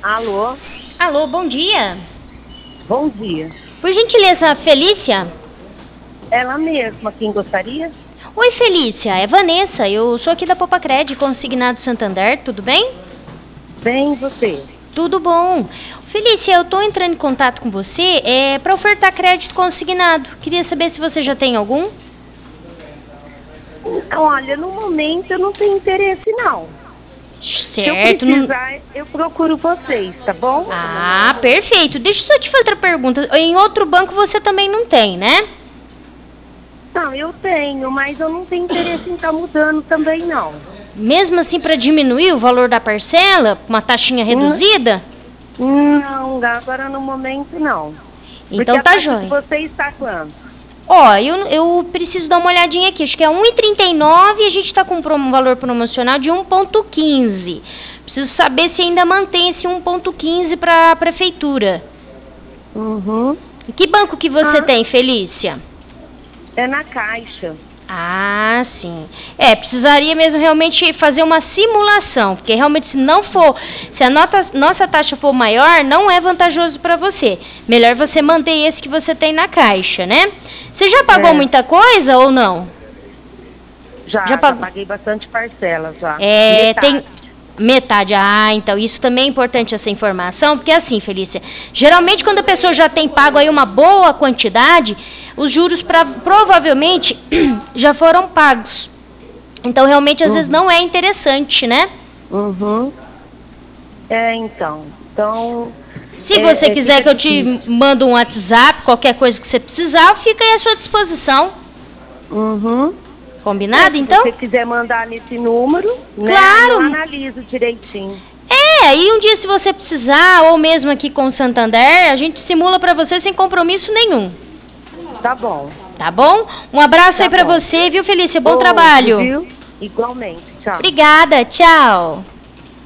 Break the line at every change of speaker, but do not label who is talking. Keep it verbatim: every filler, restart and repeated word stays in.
Alô?
Alô, bom dia.
Bom dia.
Por gentileza, Felícia?
Ela mesma, quem gostaria?
Oi, Felícia, é Vanessa. Eu sou aqui da Popacred, consignado Santander, tudo bem?
Bem, você?
Tudo bom. Felícia, eu tô entrando em contato com você é, para ofertar crédito consignado. Queria saber se você já tem algum?
Olha, no momento eu não tenho interesse, não. Se eu
Certo. Não...
precisar, eu procuro vocês, tá bom?
Ah, perfeito. Deixa eu só te fazer outra pergunta. Em outro banco você também não tem, né?
Não, eu tenho, mas eu não tenho interesse em estar mudando também, não.
Mesmo assim, para diminuir o valor da parcela, uma taxinha reduzida?
Não, agora no momento não.
Então
Porque a
tá
taxa
jóia.
que você está quanto?
Ó, eu, eu preciso dar uma olhadinha aqui. Acho que é um e trinta e nove e a gente está com um valor promocional de um ponto quinze. Preciso saber se ainda mantém esse um ponto quinze para a prefeitura.
Uhum.
E que banco que você
Ah.
tem, Felícia?
É na Caixa.
Ah, sim. É, precisaria mesmo realmente fazer uma simulação, porque realmente se não for, se a nota, nossa taxa for maior, não é vantajoso para você. Melhor você manter esse que você tem na Caixa, né? Você já pagou
É.
muita coisa ou não?
Já,
Já
já,
pagou?
paguei bastante parcela já.
É,
Metade.
tem metade. Ah, então isso também é importante essa informação, porque assim, Felícia, geralmente quando a pessoa já tem pago aí uma boa quantidade, os juros pra, provavelmente já foram pagos. Então realmente às
Uhum.
vezes não é interessante, né?
Uhum. É, então. Então.
Se
é,
você
é,
quiser
fica
que eu te
difícil.
mando um WhatsApp, qualquer coisa que você precisar, fica aí à sua disposição.
Uhum.
Combinado,
É, se
então?
você quiser mandar nesse número, né,
Claro.
eu analiso direitinho.
É, e um dia se você precisar, ou mesmo aqui com o Santander, a gente simula para você sem compromisso nenhum.
Tá bom.
Tá bom? Um abraço
Tá
aí pra
bom.
você, viu, Felícia? Bom
Outro,
trabalho.
viu? Igualmente. Tchau.
Obrigada, tchau.